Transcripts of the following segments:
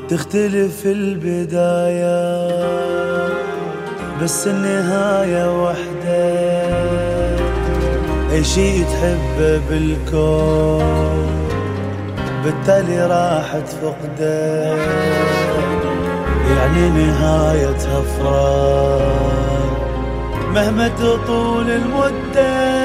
تختلف البداية بس النهاية وحدة. أي شي تحبه بالكون بالتالي راح تفقده، يعني نهايتها فراق مهما تطول المدة.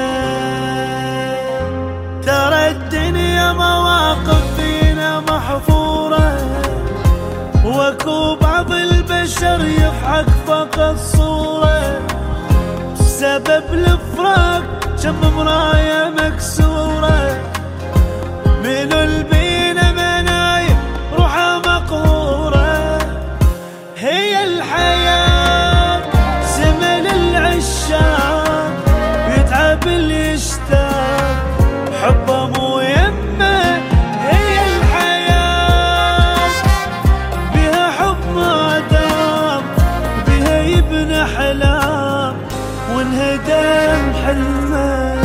ترى الدنيا مواقف فينا محفورة، واكو بعض البشر يضحك فقط صورة، سبب الفراق شم مراية مكسورة. منو البينا منايم روحه مقهورة، هي الحياة سمن العشاق يتعب اللي يشتاق حبه مو يمه. هي الحياة بها حب ما دام، بها يبنى أحلام وانهدم حلمه.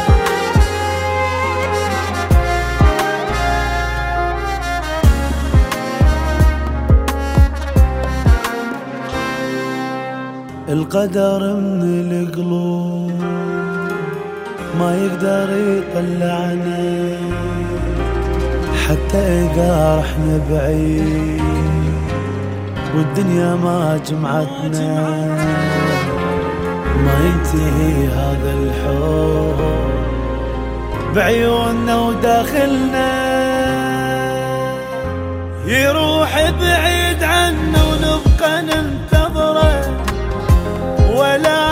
القدر من القلوب ما يقدر يطلعنا، حتى إذا رحنا بعيد والدنيا ما جمعتنا. ما ينتهي هذا الحب بعيوننا وداخلنا، يروح بعيد عنا ونبقى ننتظره، ولا